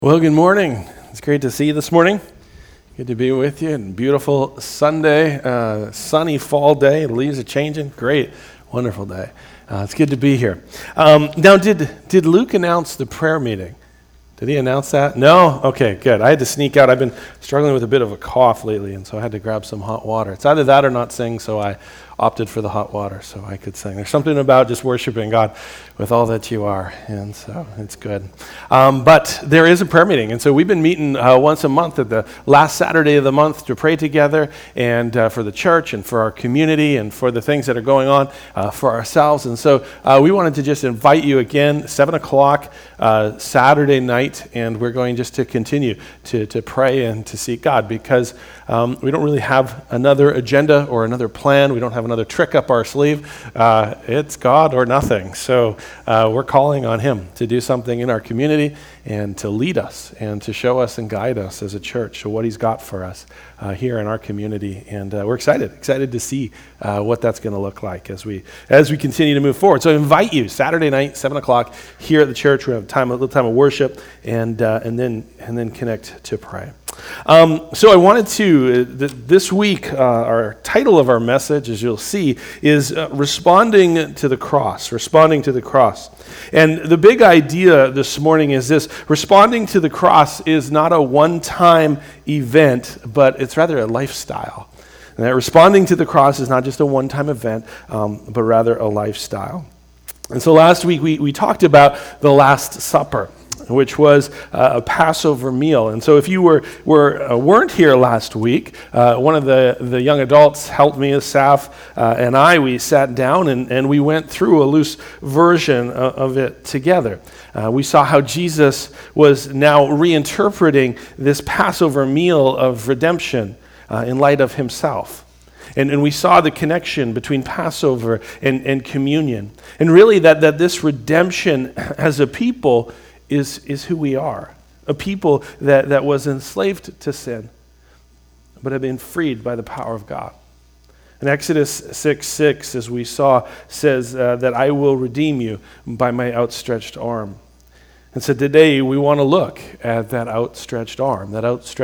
Well, good morning. It's great to see you this morning. Good to be with you. And beautiful Sunday, sunny fall day. The leaves are changing. Great, wonderful day. It's good to be here. Now, did Luke announce the prayer meeting? Did he announce that? No? Okay, good. I had to sneak out. I've been struggling with a bit of a cough lately, and so I had to grab some hot water. It's either that or not sing, so I opted for the hot water so I could sing. There's something about just worshiping God with all that you are, and so it's good. But there is a prayer meeting, and so we've been meeting once a month at the last Saturday of the month to pray together, and for the church and for our community and for the things that are going on for ourselves. And so we wanted to just invite you again, 7 o'clock Saturday night, and we're going just to continue to pray and to seek God because we don't really have another agenda or another plan. We don't have another trick up our sleeve. It's God or nothing. So we're calling on Him to do something in our community and to lead us and to show us and guide us as a church to what He's got for us here in our community. And we're excited to see what that's going to look like as we continue to move forward. So I invite you Saturday night, 7 o'clock here at the church. We have a little time of worship and then connect to pray. So I wanted to, this week, our title of our message, as you'll see, is Responding to the Cross. And the big idea this morning is this: responding to the cross is not a one-time event, but it's rather a lifestyle. And that responding to the cross is not just a one-time event, but rather a lifestyle. And so last week we talked about the Last Supper, which was a Passover meal. And so if you weren't here last week, one of the young adults helped me, Saf and we sat down and we went through a loose version of it together. We saw how Jesus was now reinterpreting this Passover meal of redemption in light of Himself. And we saw the connection between Passover and communion. And really that this redemption as a people is who we are. A people that was enslaved to sin, but have been freed by the power of God. And Exodus 6:6, as we saw, says that I will redeem you by my outstretched arm. And so today we want to look at that outstretched arm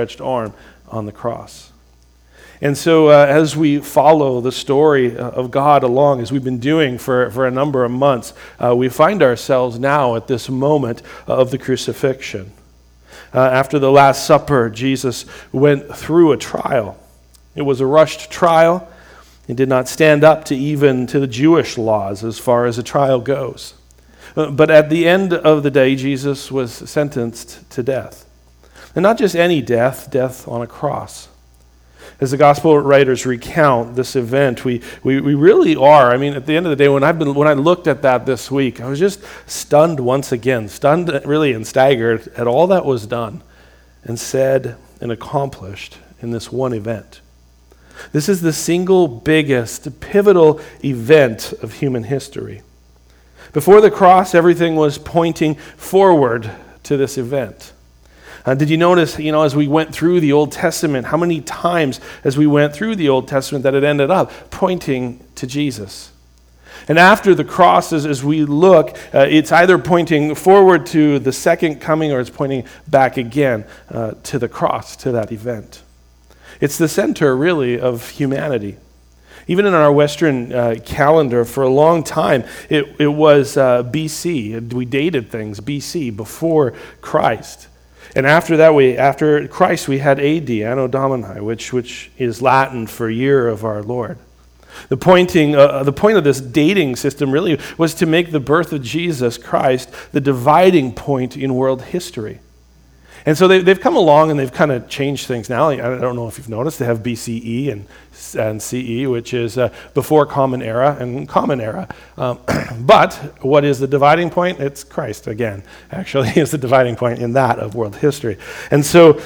on the cross. And so as we follow the story of God along, as we've been doing for a number of months, we find ourselves now at this moment of the crucifixion. After the Last Supper, Jesus went through a trial. It was a rushed trial. It did not stand up to the Jewish laws as far as a trial goes. But at the end of the day, Jesus was sentenced to death. And not just any death on a cross. As the gospel writers recount this event, we really are. I mean, at the end of the day, when I looked at that this week, I was just stunned once again, really and staggered at all that was done and said and accomplished in this one event. This is the single biggest pivotal event of human history. Before the cross, everything was pointing forward to this event. Did you notice, as we went through the Old Testament, how many times as we went through the Old Testament that it ended up pointing to Jesus? And after the cross, as we look, it's either pointing forward to the second coming or it's pointing back again to the cross, to that event. It's the center, really, of humanity. Even in our Western calendar, for a long time, it was BC. We dated things BC, before Christ. And after Christ, we had AD, Anno Domini, which is Latin for year of our Lord. The point of this dating system really was to make the birth of Jesus Christ the dividing point in world history. And so they've come along and they've kind of changed things now. I don't know if you've noticed, they have BCE and CE, which is before Common Era and Common Era. But what is the dividing point? It's Christ, again, actually, is the dividing point in that of world history. And so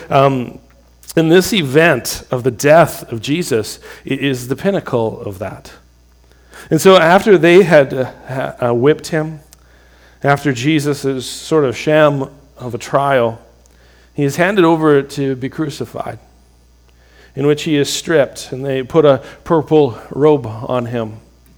in this event of the death of Jesus, it is the pinnacle of that. And so after they had whipped him, after Jesus' sort of sham of a trial, he is handed over to be crucified, in which he is stripped, and they put a purple robe on him.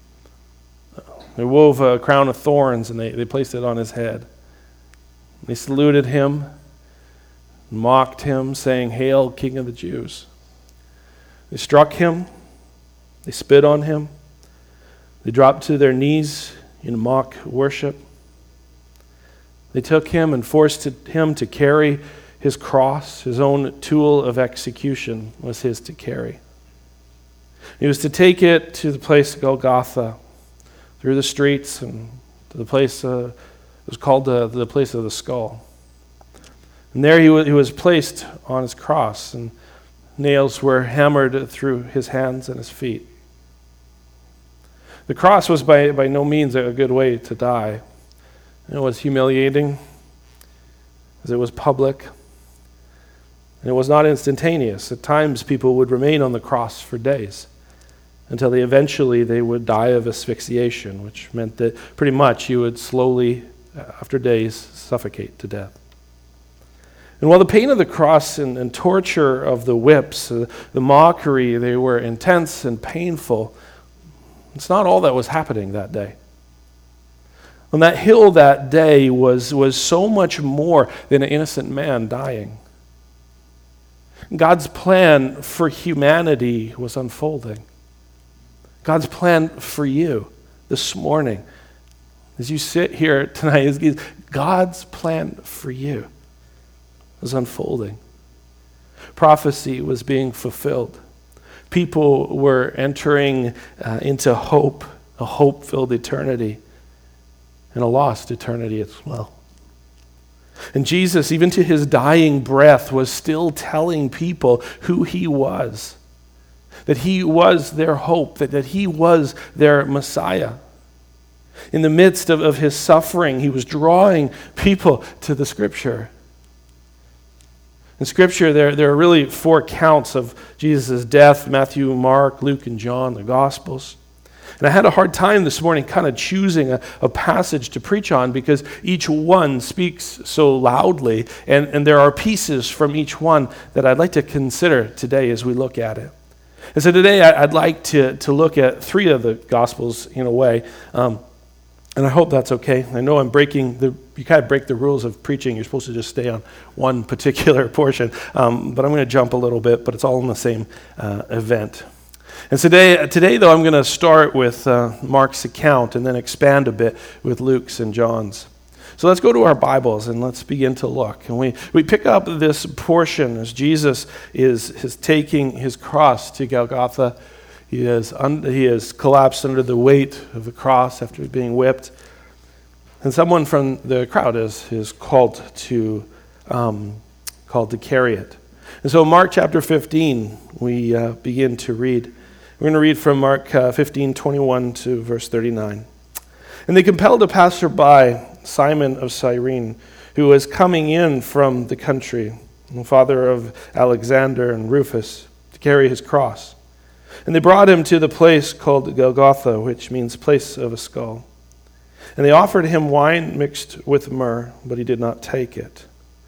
They wove a crown of thorns, and they placed it on his head. They saluted him, mocked him, saying, "Hail, King of the Jews." They struck him. They spit on him. They dropped to their knees in mock worship. They took him and forced him to carry his cross. His own tool of execution was his to carry. He was to take it to the place of Golgotha, through the streets, and to the place, it was called the place of the skull. And there he was placed on his cross, and nails were hammered through his hands and his feet. The cross was by no means a good way to die. It was humiliating, as it was public, and it was not instantaneous. At times, people would remain on the cross for days until they would die of asphyxiation, which meant that pretty much you would slowly, after days, suffocate to death. And while the pain of the cross and torture of the whips, the mockery, they were intense and painful, it's not all that was happening that day. On that hill that day was so much more than an innocent man dying. God's plan for humanity was unfolding. God's plan for you this morning, as you sit here tonight, is God's plan for you was unfolding. Prophecy was being fulfilled. People were entering into hope, a hope-filled eternity, and a lost eternity as well. And Jesus, even to his dying breath, was still telling people who he was, that he was their hope, that he was their Messiah. In the midst of his suffering, he was drawing people to the Scripture. In Scripture, there are really 4 counts of Jesus' death: Matthew, Mark, Luke, and John, the Gospels. And I had a hard time this morning kind of choosing a passage to preach on, because each one speaks so loudly, and there are pieces from each one that I'd like to consider today as we look at it. And so today I'd like to look at 3 of the Gospels in a way, and I hope that's okay. I know you kind of break the rules of preaching. You're supposed to just stay on one particular portion, but I'm going to jump a little bit, but it's all in the same event. And today, though, I'm going to start with Mark's account and then expand a bit with Luke's and John's. So let's go to our Bibles and let's begin to look. And we pick up this portion as Jesus is taking his cross to Golgotha. He has collapsed under the weight of the cross after being whipped. And someone from the crowd is called to carry it. And so Mark chapter 15, we begin to read. We're going to read from Mark 15:21 to verse 39. And they compelled a passerby, Simon of Cyrene, who was coming in from the country, the father of Alexander and Rufus, to carry his cross. And they brought him to the place called Golgotha, which means place of a skull. And they offered him wine mixed with myrrh, but he did not take it.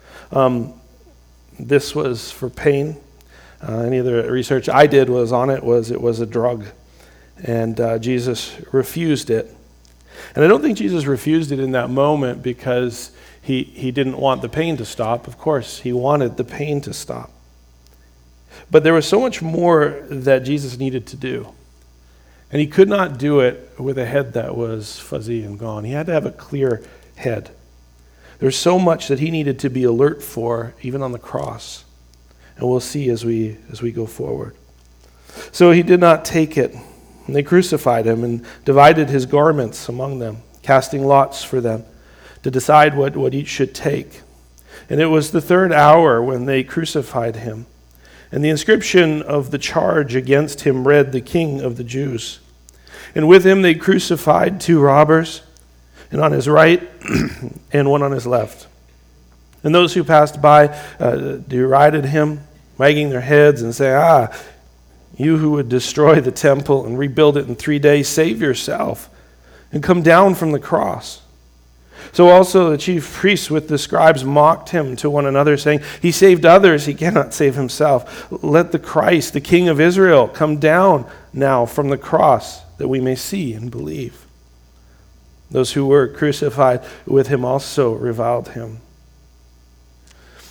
This was for pain. Any of the research I did was a drug. And Jesus refused it. And I don't think Jesus refused it in that moment because he didn't want the pain to stop. Of course, he wanted the pain to stop. But there was so much more that Jesus needed to do. And he could not do it with a head that was fuzzy and gone. He had to have a clear head. There's so much that he needed to be alert for, even on the cross. And we'll see as we go forward. So he did not take it. And they crucified him and divided his garments among them, casting lots for them to decide what each should take. And it was the 3rd hour when they crucified him. And the inscription of the charge against him read, "The King of the Jews." And with him they crucified 2 robbers, and on his right and one on his left. And those who passed by derided him, wagging their heads and saying, you who would destroy the temple and rebuild it in 3 days, save yourself and come down from the cross." So also the chief priests with the scribes mocked him to one another, saying, "He saved others, he cannot save himself. Let the Christ, the King of Israel, come down now from the cross, that we may see and believe." Those who were crucified with him also reviled him.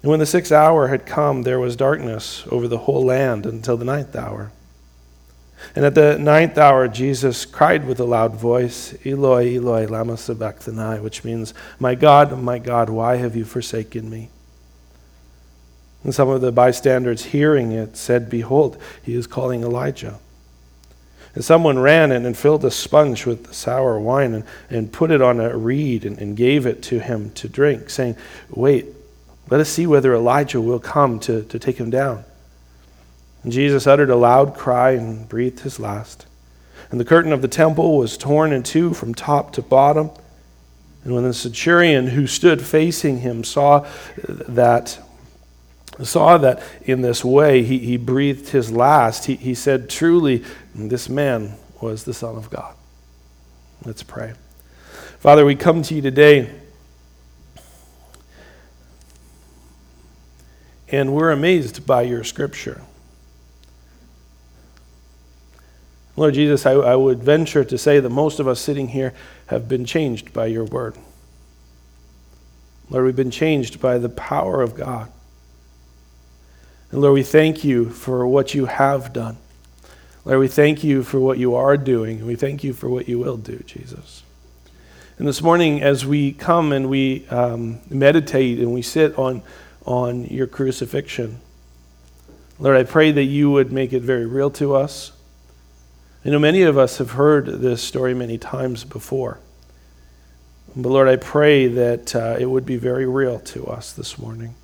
And when the 6th hour had come, there was darkness over the whole land until the 9th hour. And at the 9th hour, Jesus cried with a loud voice, Eloi, Eloi, lama sabachthani, which means, my God, why have you forsaken me? And some of the bystanders hearing it said, behold, he is calling Elijah. And someone ran and filled a sponge with sour wine and put it on a reed and gave it to him to drink, saying, wait, let us see whether Elijah will come to take him down. And Jesus uttered a loud cry and breathed his last. And the curtain of the temple was torn in two from top to bottom. And when the centurion who stood facing him saw that in this way he breathed his last, he said, truly, this man was the Son of God. Let's pray. Father, we come to you today, and we're amazed by your scripture. Lord Jesus, I would venture to say that most of us sitting here have been changed by your word. Lord, we've been changed by the power of God. And Lord, we thank you for what you have done. Lord, we thank you for what you are doing, and we thank you for what you will do, Jesus. And this morning, as we come and we meditate and we sit on your crucifixion, Lord, I pray that you would make it very real to us. I know many of us have heard this story many times before. But Lord, I pray that it would be very real to us this morning.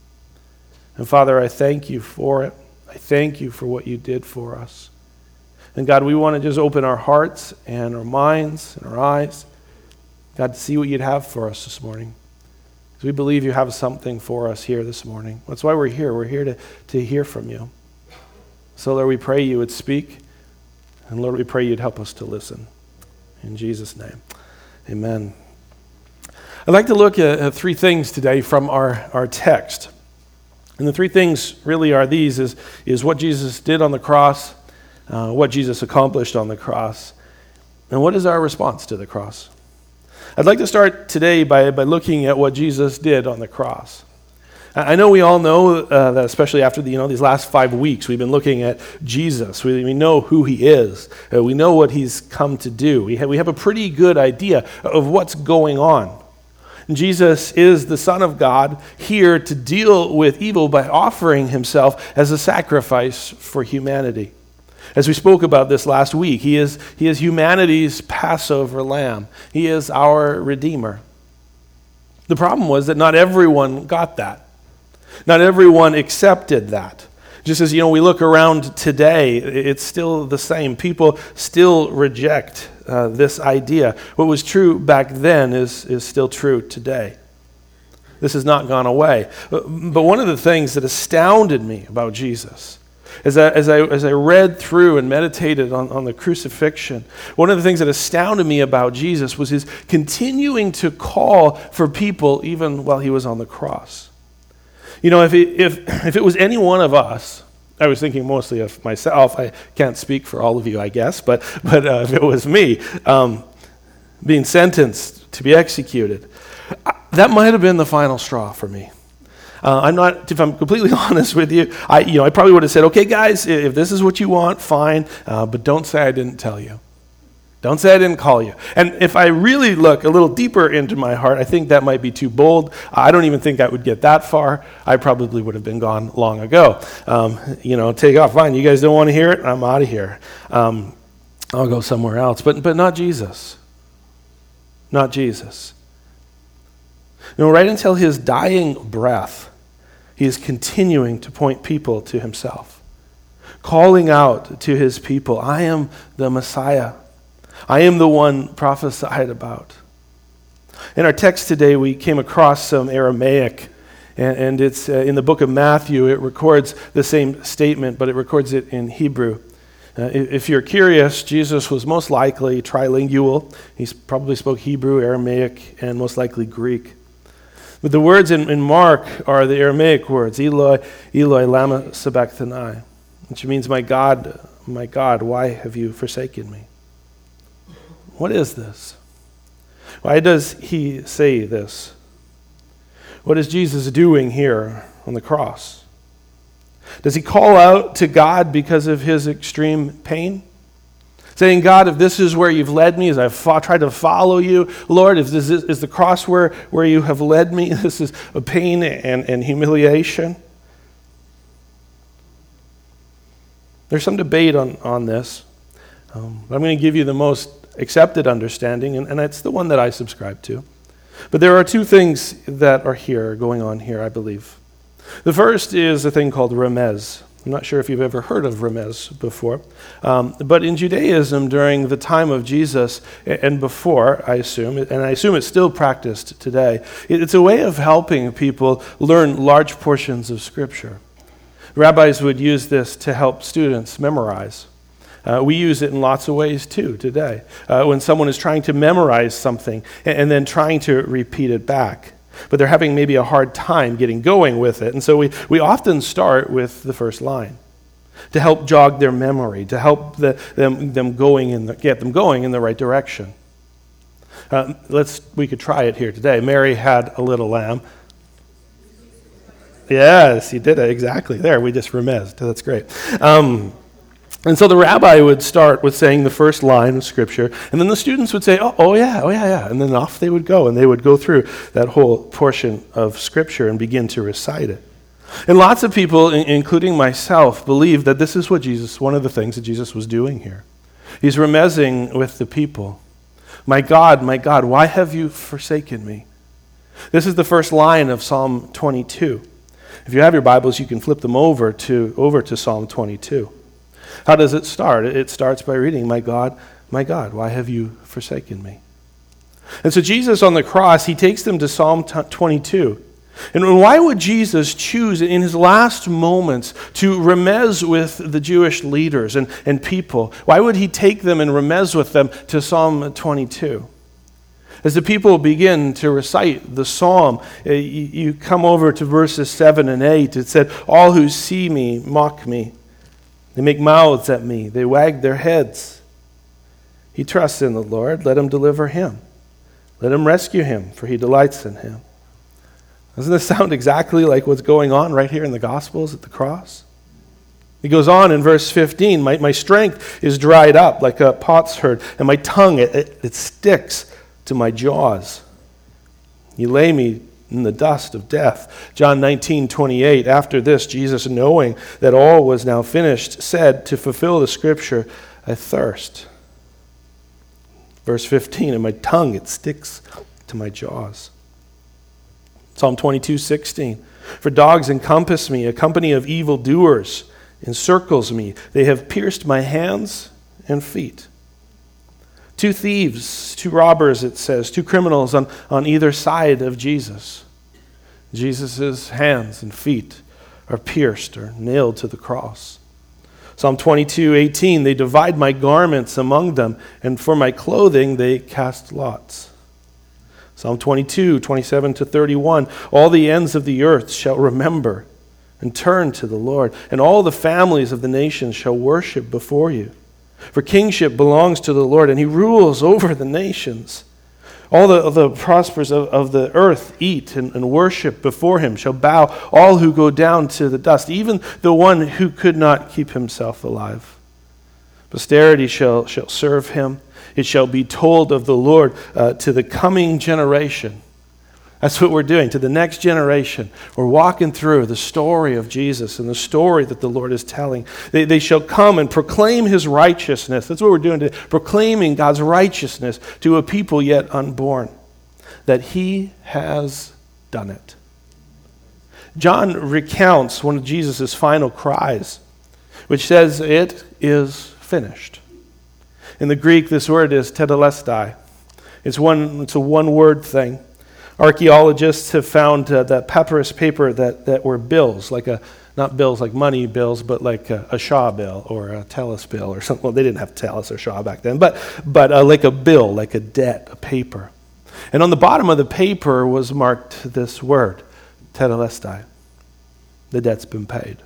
And Father, I thank you for it. I thank you for what you did for us. And God, we want to just open our hearts and our minds and our eyes, God, to see what you'd have for us this morning. Because we believe you have something for us here this morning. That's why we're here. We're here to hear from you. So Lord, we pray you would speak. And Lord, we pray you'd help us to listen. In Jesus' name, amen. I'd like to look at three things today from our text. And the three things really are these, is what Jesus did on the cross, what Jesus accomplished on the cross, and what is our response to the cross. I'd like to start today by looking at what Jesus did on the cross. I know we all know that, especially after these last 5 weeks, we've been looking at Jesus. We know who he is. We know what he's come to do. We have a pretty good idea of what's going on. Jesus is the Son of God, here to deal with evil by offering himself as a sacrifice for humanity. As we spoke about this last week, he is humanity's Passover lamb. He is our Redeemer. The problem was that not everyone got that. Not everyone accepted that. Just as, we look around today, it's still the same. People still reject this idea. What was true back then is still true today. This has not gone away. But one of the things that astounded me about Jesus, as I read through and meditated on the crucifixion, one of the things that astounded me about Jesus was his continuing to call for people even while he was on the cross. If it was any one of us, I was thinking mostly of myself. I can't speak for all of you, I guess, but if it was me being sentenced to be executed, that might have been the final straw for me. If I'm completely honest with you, I probably would have said, okay, guys, if this is what you want, fine, but don't say I didn't tell you. Don't say I didn't call you. And if I really look a little deeper into my heart, I think that might be too bold. I don't even think I would get that far. I probably would have been gone long ago. Take off. Fine, you guys don't want to hear it? I'm out of here. I'll go somewhere else. But not Jesus. Not Jesus. Right until his dying breath, he is continuing to point people to himself, calling out to his people, I am the Messiah. I am the one prophesied about. In our text today, we came across some Aramaic, and it's in the book of Matthew. It records the same statement, but it records it in Hebrew. If you're curious, Jesus was most likely trilingual. He probably spoke Hebrew, Aramaic, and most likely Greek. But the words in Mark are the Aramaic words, Eloi, Eloi, lama sabachthani, which means, my God, why have you forsaken me? What is this? Why does he say this? What is Jesus doing here on the cross? Does he call out to God because of his extreme pain? Saying, God, if this is where you've led me, as I've tried to follow you, Lord, if this is the cross where you have led me, this is a pain and humiliation. There's some debate on this. But I'm going to give you the most accepted understanding, and that's the one that I subscribe to. But there are two things that are going on here, I believe. The first is a thing called remez. I'm not sure if you've ever heard of remez before. But in Judaism, during the time of Jesus and before, I assume it's still practiced today, it's a way of helping people learn large portions of Scripture. Rabbis would use this to help students memorize. We use it in lots of ways too today. When someone is trying to memorize something and then trying to repeat it back, but they're having maybe a hard time getting going with it. And so we often start with the first line to help jog their memory, to help get them going in the right direction. We could try it here today. Mary had a little lamb. Yes, he did it exactly. There, we just remezed. That's great. And so the rabbi would start with saying the first line of Scripture, and then the students would say, oh yeah, and then off they would go, and they would go through that whole portion of Scripture and begin to recite it. And lots of people, including myself, believe that this is one of the things that Jesus was doing here. He's remezing with the people. My God, why have you forsaken me? This is the first line of Psalm 22. If you have your Bibles, you can flip them over to Psalm 22. How does it start? It starts by reading, my God, why have you forsaken me? And so Jesus on the cross, he takes them to Psalm 22. And why would Jesus choose in his last moments to remez with the Jewish leaders and people? Why would he take them and remez with them to Psalm 22? As the people begin to recite the psalm, you come over to verses 7 and 8. It said, all who see me mock me. They make mouths at me. They wag their heads. He trusts in the Lord. Let him deliver him. Let him rescue him, for he delights in him. Doesn't this sound exactly like what's going on right here in the Gospels at the cross? He goes on in verse 15, my strength is dried up like a potsherd, and my tongue, it sticks to my jaws. You lay me in the dust of death. John 19:28. After this, Jesus, knowing that all was now finished, said, to fulfill the Scripture, I thirst. Verse 15, and my tongue, it sticks to my jaws. Psalm 22:16. For dogs encompass me, a company of evildoers encircles me. They have pierced my hands and feet. Two thieves, two robbers, it says, two criminals on either side of Jesus. Jesus' hands and feet are pierced or nailed to the cross. Psalm 22:18, they divide my garments among them, and for my clothing they cast lots. Psalm 22:27-31, all the ends of the earth shall remember and turn to the Lord, and all the families of the nations shall worship before you. For kingship belongs to the Lord, and he rules over the nations. All the prosperous of the earth eat and worship before him, shall bow all who go down to the dust, even the one who could not keep himself alive. Posterity shall serve him. It shall be told of the Lord to the coming generation. That's what we're doing, to the next generation. We're walking through the story of Jesus and the story that the Lord is telling. They shall come and proclaim his righteousness. That's what we're doing today, proclaiming God's righteousness to a people yet unborn, that he has done it. John recounts one of Jesus' final cries, which says, it is finished. In the Greek, this word is tetelestai. It's a one-word thing. Archaeologists have found that papyrus paper that were bills, not bills like money bills, but like a Shaw bill or a Tellus bill or something. Well, they didn't have Tellus or Shaw back then, but like a bill, like a debt, a paper. And on the bottom of the paper was marked this word, tetelestai. The debt's been paid.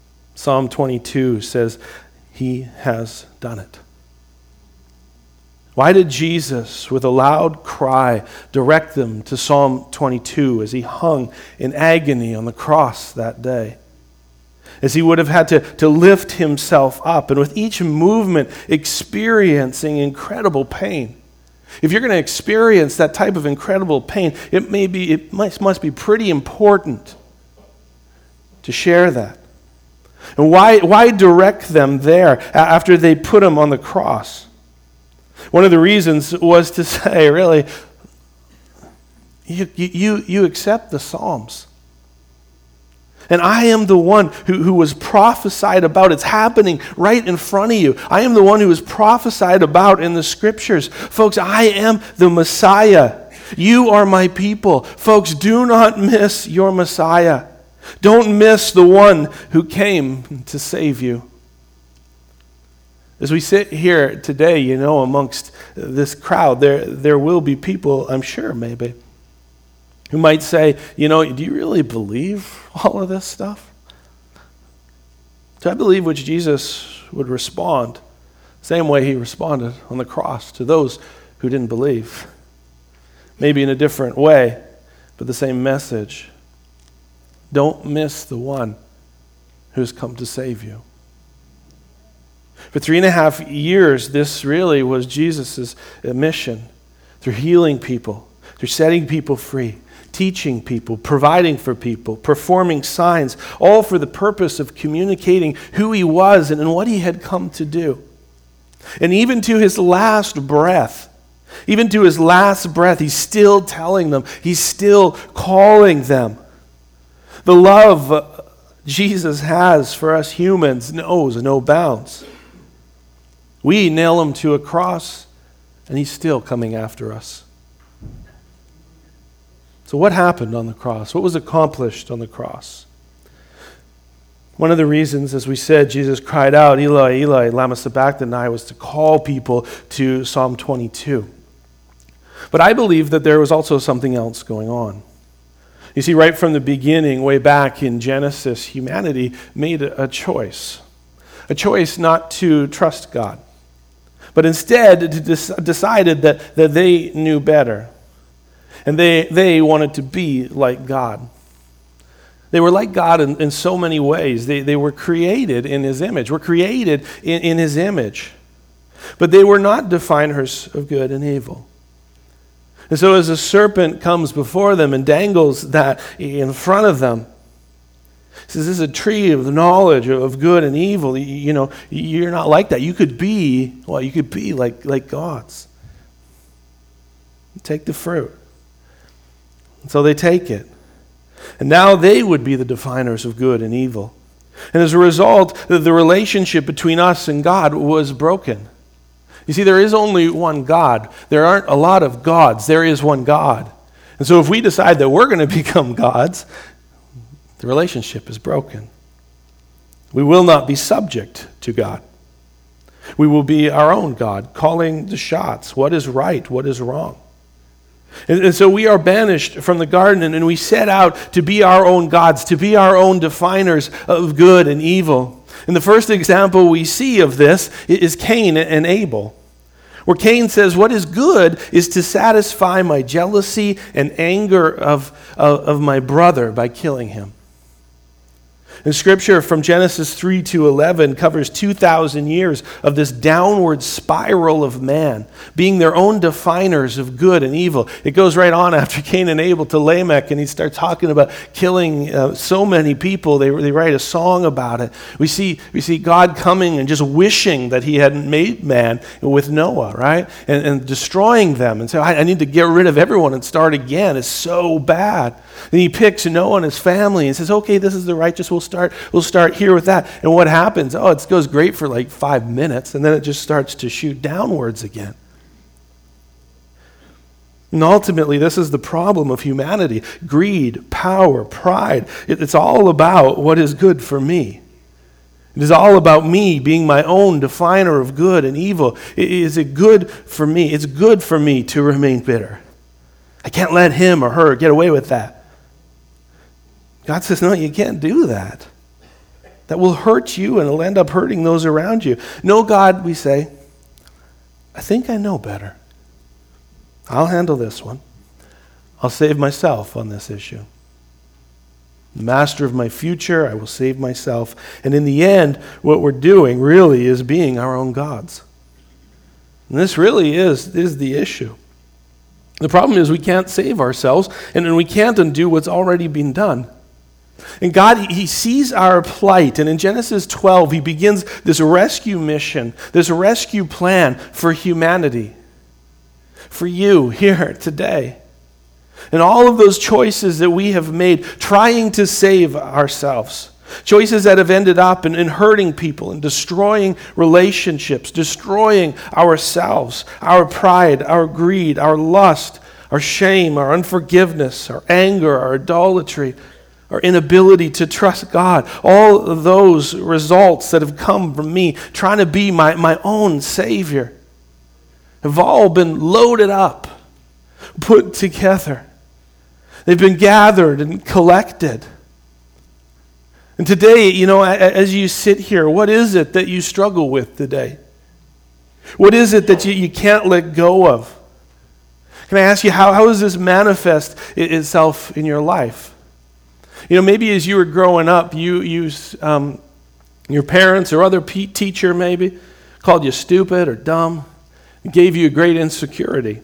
Psalm 22 says, he has done it. Why did Jesus, with a loud cry, direct them to Psalm 22 as he hung in agony on the cross that day? As he would have had to lift himself up, and with each movement experiencing incredible pain. If you're going to experience that type of incredible pain, it must be pretty important to share that. And why direct them there after they put him on the cross? One of the reasons was to say, really, you accept the Psalms. And I am the one who was prophesied about. It's happening right in front of you. I am the one who was prophesied about in the Scriptures. Folks, I am the Messiah. You are my people. Folks, do not miss your Messiah. Don't miss the one who came to save you. As we sit here today, amongst this crowd, there will be people, I'm sure, maybe, who might say, do you really believe all of this stuff? So I believe which Jesus would respond, same way he responded on the cross to those who didn't believe. Maybe in a different way, but the same message. Don't miss the one who's come to save you. For 3.5 years, this really was Jesus' mission, through healing people, through setting people free, teaching people, providing for people, performing signs, all for the purpose of communicating who he was and what he had come to do. And even to his last breath, he's still telling them, he's still calling them. The love Jesus has for us humans knows no bounds. We nail him to a cross, and he's still coming after us. So what happened on the cross? What was accomplished on the cross? One of the reasons, as we said, Jesus cried out, Eli, Eli, lama sabachthani, was to call people to Psalm 22. But I believe that there was also something else going on. You see, right from the beginning, way back in Genesis, humanity made a choice not to trust God, but instead decided that they knew better. And they wanted to be like God. They were like God in so many ways. They were created in his image. We're created in his image. But they were not definers of good and evil. And so as a serpent comes before them and dangles that in front of them, says, this is a tree of the knowledge of good and evil. You're not like that. You could be like gods. Take the fruit. And so they take it. And now they would be the definers of good and evil. And as a result, the relationship between us and God was broken. You see, there is only one God. There aren't a lot of gods. There is one God. And so if we decide that we're going to become gods, the relationship is broken. We will not be subject to God. We will be our own God, calling the shots. What is right? What is wrong? And so we are banished from the garden, and we set out to be our own gods, to be our own definers of good and evil. And the first example we see of this is Cain and Abel, where Cain says, what is good is to satisfy my jealousy and anger of my brother by killing him. And Scripture from Genesis 3 to 11 covers 2,000 years of this downward spiral of man being their own definers of good and evil. It goes right on after Cain and Abel to Lamech, and he starts talking about killing so many people. They write a song about it. We see God coming and just wishing that he hadn't made man with Noah, right? And destroying them and say, I need to get rid of everyone and start again. It's so bad. Then he picks Noah and his family and says, okay, this is the righteous. We'll start here with that. And what happens? Oh, it goes great for like 5 minutes, and then it just starts to shoot downwards again. And ultimately, this is the problem of humanity. Greed, power, pride. It's all about what is good for me. It is all about me being my own definer of good and evil. Is it good for me? It's good for me to remain bitter. I can't let him or her get away with that. God says, no, you can't do that. That will hurt you, and it'll end up hurting those around you. No, God, we say, I think I know better. I'll handle this one. I'll save myself on this issue. The master of my future, I will save myself. And in the end, what we're doing really is being our own gods. And this really is the issue. The problem is we can't save ourselves, and we can't undo what's already been done. And God, He sees our plight, and in Genesis 12, He begins this rescue mission, this rescue plan for humanity, for you here today. And all of those choices that we have made trying to save ourselves, choices that have ended up in hurting people and destroying relationships, destroying ourselves, our pride, our greed, our lust, our shame, our unforgiveness, our anger, our idolatry, our inability to trust God. All of those results that have come from me trying to be my own Savior have all been loaded up, put together. They've been gathered and collected. And today, as you sit here, what is it that you struggle with today? What is it that you can't let go of? Can I ask you, how does this manifest itself in your life? Maybe as you were growing up, your parents or other teacher maybe called you stupid or dumb, gave you a great insecurity.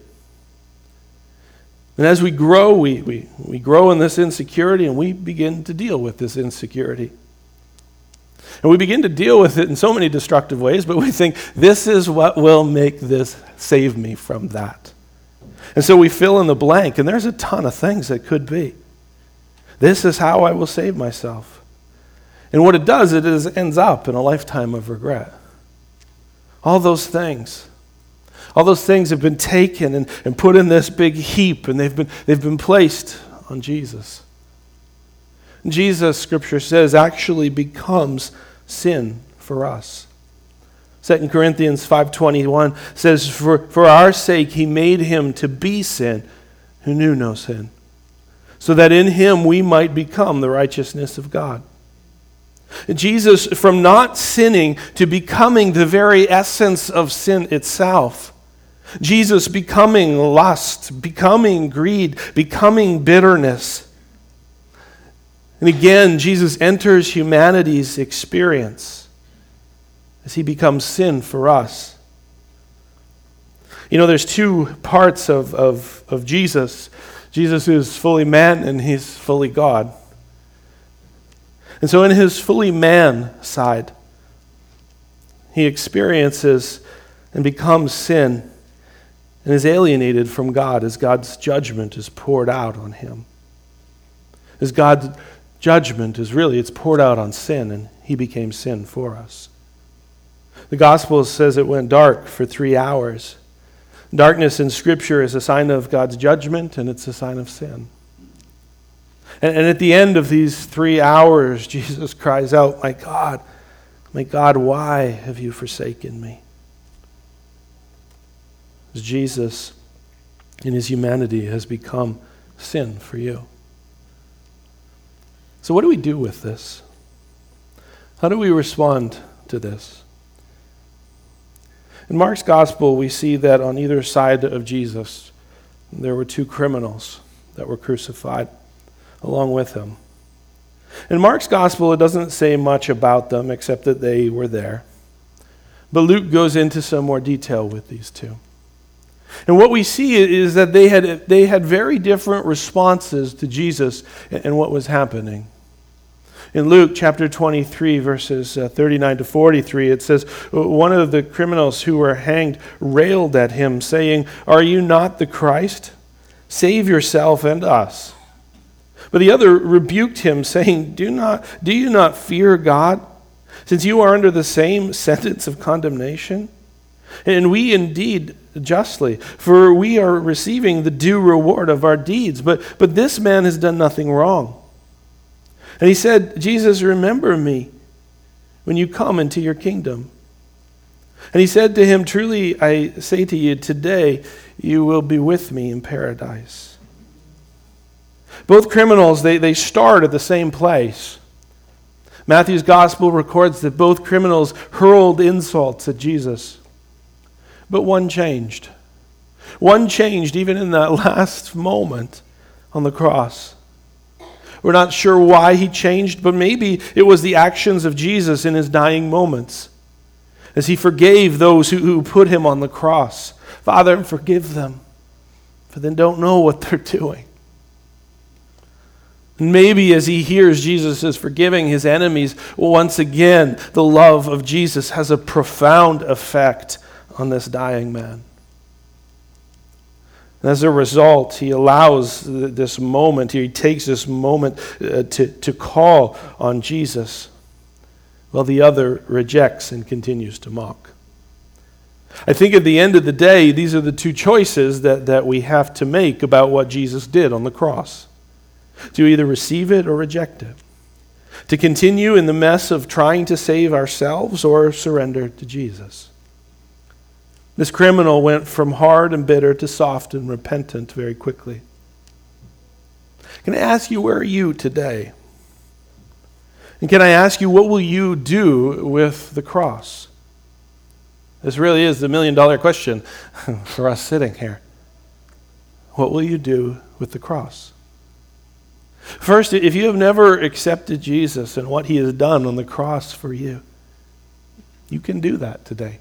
And as we grow, we grow in this insecurity, and we begin to deal with this insecurity. And we begin to deal with it in so many destructive ways, but we think, this is what will make this save me from that. And so we fill in the blank, and there's a ton of things that could be. This is how I will save myself. And what it does, ends up in a lifetime of regret. All those things have been taken and put in this big heap, and they've been placed on Jesus. And Jesus, Scripture says, actually becomes sin for us. 2 Corinthians 5:21 says, For our sake He made Him to be sin who knew no sin, so that in Him we might become the righteousness of God. Jesus, from not sinning to becoming the very essence of sin itself. Jesus becoming lust, becoming greed, becoming bitterness. And again, Jesus enters humanity's experience as He becomes sin for us. There's two parts of Jesus. Jesus is fully man and He's fully God. And so in His fully man side, He experiences and becomes sin and is alienated from God as God's judgment is poured out on Him. As God's judgment it's poured out on sin, and He became sin for us. The gospel says it went dark for 3 hours. Darkness in Scripture is a sign of God's judgment, and it's a sign of sin. And at the end of these 3 hours, Jesus cries out, my God, why have you forsaken me? As Jesus, in His humanity, has become sin for you. So what do we do with this? How do we respond to this? In Mark's gospel, we see that on either side of Jesus, there were 2 criminals that were crucified along with Him. In Mark's gospel, it doesn't say much about them except that they were there. But Luke goes into some more detail with these 2. And what we see is that they had very different responses to Jesus and what was happening. In Luke chapter 23, verses 39 to 43, it says, one of the criminals who were hanged railed at Him, saying, Are you not the Christ? Save yourself and us. But the other rebuked Him, saying, Do you not fear God, since you are under the same sentence of condemnation? And we indeed justly, for we are receiving the due reward of our deeds. But this man has done nothing wrong. And He said, Jesus, remember me when you come into your kingdom. And He said to him, Truly I say to you, today you will be with me in paradise. Both criminals, they start at the same place. Matthew's gospel records that both criminals hurled insults at Jesus. But one changed. One changed even in that last moment on the cross. We're not sure why he changed, but maybe it was the actions of Jesus in his dying moments as he forgave those who put him on the cross. Father, forgive them, for they don't know what they're doing. And maybe as he hears Jesus is forgiving his enemies, once again, the love of Jesus has a profound effect on this dying man. And as a result, he allows this moment, he takes this moment to call on Jesus, while the other rejects and continues to mock. I think at the end of the day, these are the two choices that we have to make about what Jesus did on the cross. To either receive it or reject it. To continue in the mess of trying to save ourselves or surrender to Jesus. This criminal went from hard and bitter to soft and repentant very quickly. Can I ask you, where are you today? And can I ask you, what will you do with the cross? This really is the million-dollar question for us sitting here. What will you do with the cross? First, if you have never accepted Jesus and what he has done on the cross for you, you can do that today.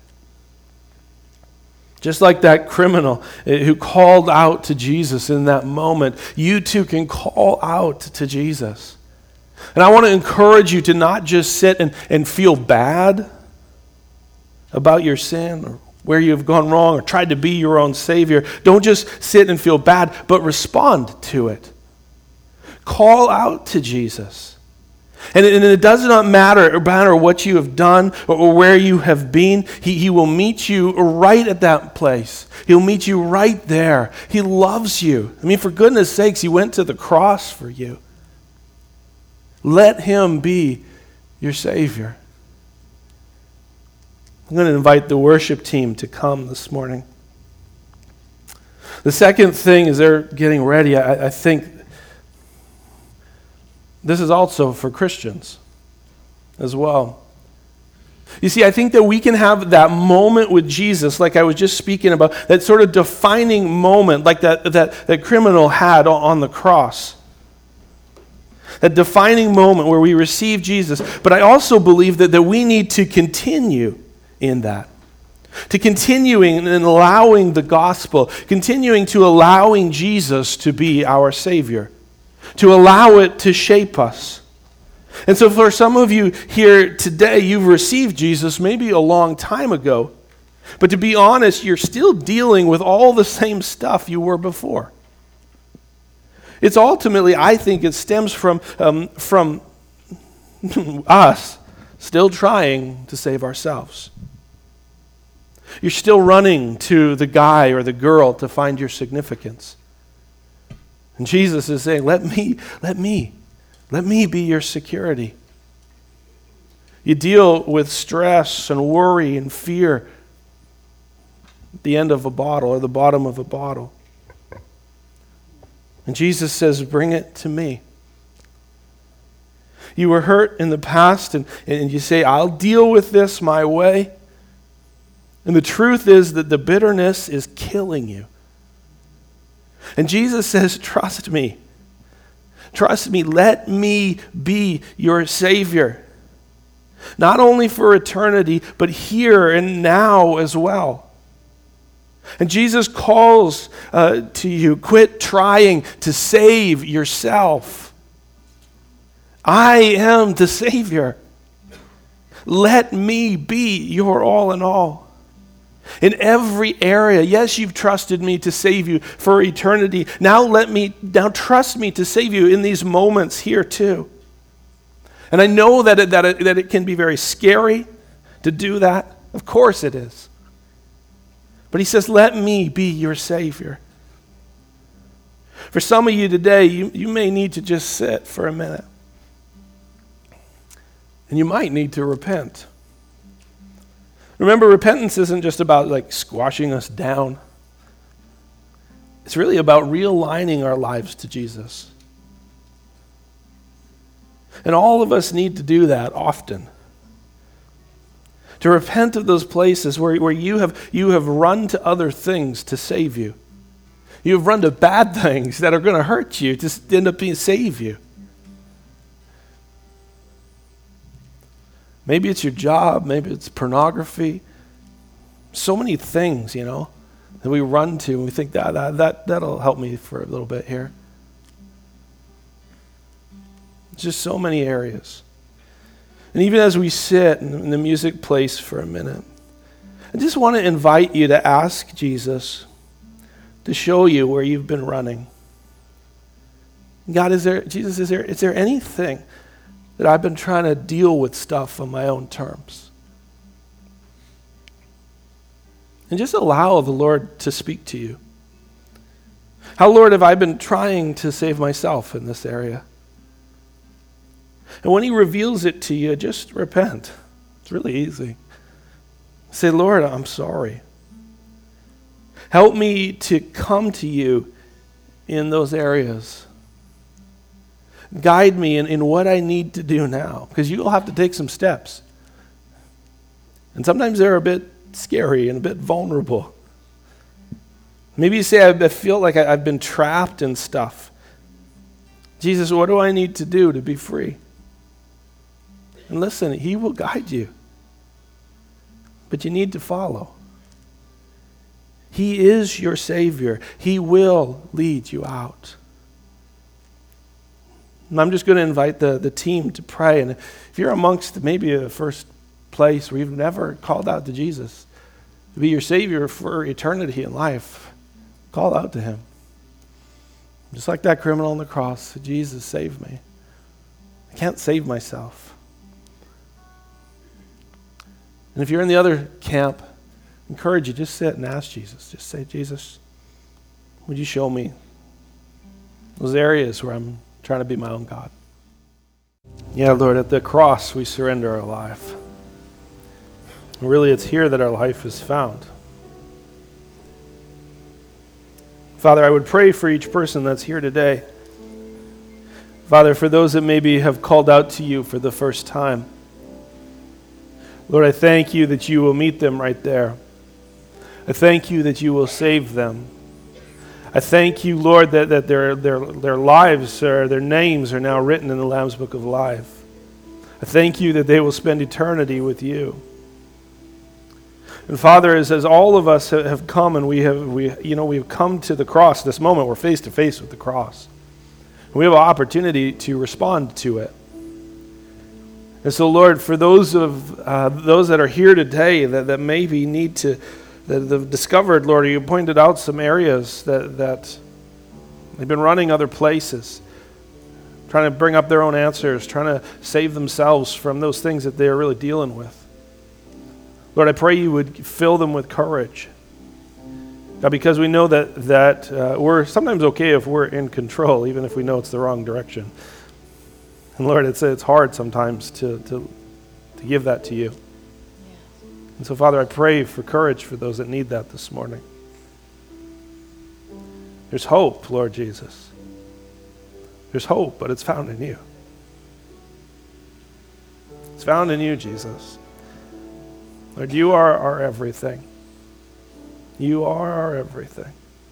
Just like that criminal who called out to Jesus in that moment, you too can call out to Jesus. And I want to encourage you to not just sit and feel bad about your sin or where you've gone wrong or tried to be your own savior. Don't just sit and feel bad, but respond to it. Call out to Jesus. And it does not matter what you have done or where you have been. He will meet you right at that place. He'll meet you right there. He loves you. I mean, for goodness sakes, he went to the cross for you. Let him be your Savior. I'm going to invite the worship team to come this morning. The second thing is they're getting ready. I think this is also for Christians as well. You see, I think that we can have that moment with Jesus, like I was just speaking about, that sort of defining moment, like that criminal had on the cross. That defining moment where we receive Jesus. But I also believe that we need to continue in that. To continuing and allowing the gospel, continuing to allowing Jesus to be our Savior. To allow it to shape us. And so for some of you here today, you've received Jesus maybe a long time ago. But to be honest, you're still dealing with all the same stuff you were before. It's ultimately, I think it stems from us still trying to save ourselves. You're still running to the guy or the girl to find your significance. And Jesus is saying, let me be your security. You deal with stress and worry and fear at the end of a bottle or the bottom of a bottle. And Jesus says, bring it to me. You were hurt in the past and you say, I'll deal with this my way. And the truth is that the bitterness is killing you. And Jesus says, trust me. Trust me. Let me be your Savior. Not only for eternity, but here and now as well. And Jesus calls to you, quit trying to save yourself. I am the Savior. Let me be your all in all. In every area, yes, you've trusted me to save you for eternity. Now trust me to save you in these moments here too. And I know that it can be very scary to do that. Of course it is. But he says, let me be your Savior. For some of you today, you may need to just sit for a minute. And you might need to repent. Remember, repentance isn't just about like squashing us down. It's really about realigning our lives to Jesus. And all of us need to do that often. To repent of those places where you have run to other things to save you. You have run to bad things that are going to hurt you to end up being save you. Maybe it's your job, maybe it's pornography. So many things, that we run to and we think that'll help me for a little bit here. Just so many areas. And even as we sit and the music plays for a minute, I just want to invite you to ask Jesus to show you where you've been running. God, is there anything that I've been trying to deal with stuff on my own terms? And just allow the Lord to speak to you. How, Lord, have I been trying to save myself in this area? And when he reveals it to you, just repent. It's really easy. Say, Lord, I'm sorry. Help me to come to you in those areas. Guide me in what I need to do now, because you'll have to take some steps. And sometimes they're a bit scary and a bit vulnerable. Maybe you say, I feel like I've been trapped in stuff. Jesus, what do I need to do to be free? And listen, he will guide you. But you need to follow. He is your Savior. He will lead you out. And I'm just going to invite the team to pray. And if you're amongst maybe a first place where you've never called out to Jesus to be your Savior for eternity in life, call out to him. Just like that criminal on the cross, Jesus, save me. I can't save myself. And if you're in the other camp, I encourage you, just sit and ask Jesus. Just say, Jesus, would you show me those areas where I'm trying to be my own God? Yeah, Lord, at the cross we surrender our life. And really, it's here that our life is found. Father, I would pray for each person that's here today. Father, for those that maybe have called out to you for the first time, Lord, I thank you that you will meet them right there. I thank you that you will save them. I thank you, Lord, that their lives, or their names are now written in the Lamb's Book of Life. I thank you that they will spend eternity with you. And Father, as all of us have come and we've come to the cross, this moment we're face to face with the cross. We have an opportunity to respond to it. And so, Lord, for those that are here today that maybe need to, that have discovered, Lord, you pointed out some areas that they've been running other places, trying to bring up their own answers, trying to save themselves from those things that they're really dealing with. Lord, I pray you would fill them with courage. God, because we know that we're sometimes okay if we're in control, even if we know it's the wrong direction. And Lord, it's hard sometimes to give that to you. And so, Father, I pray for courage for those that need that this morning. There's hope, Lord Jesus. There's hope, but it's found in you. It's found in you, Jesus. Lord, you are our everything. You are our everything.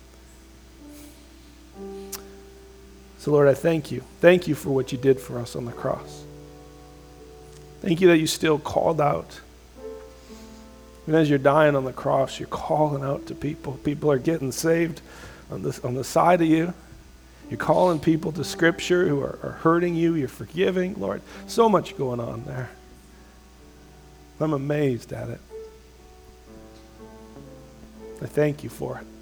So, Lord, I thank you. Thank you for what you did for us on the cross. Thank you that you still called out. Even as you're dying on the cross, you're calling out to people. People are getting saved on the side of you. You're calling people to Scripture who are hurting you. You're forgiving, Lord. So much going on there. I'm amazed at it. I thank you for it.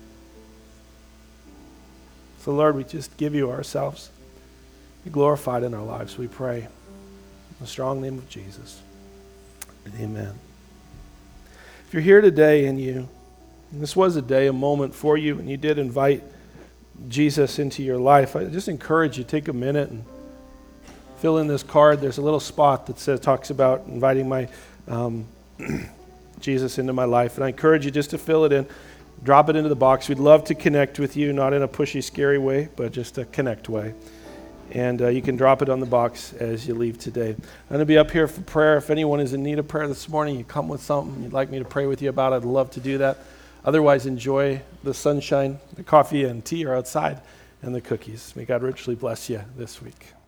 So, Lord, we just give you ourselves. Be glorified in our lives, we pray. In the strong name of Jesus. Amen. If you're here today and this was a day, a moment for you, and you did invite Jesus into your life, I just encourage you, take a minute and fill in this card. There's a little spot that talks about inviting my Jesus into my life. And I encourage you just to fill it in, drop it into the box. We'd love to connect with you, not in a pushy, scary way, but just a connect way. And you can drop it on the box as you leave today. I'm going to be up here for prayer. If anyone is in need of prayer this morning, you come with something you'd like me to pray with you about, I'd love to do that. Otherwise, enjoy the sunshine. The coffee and tea are outside, and the cookies. May God richly bless you this week.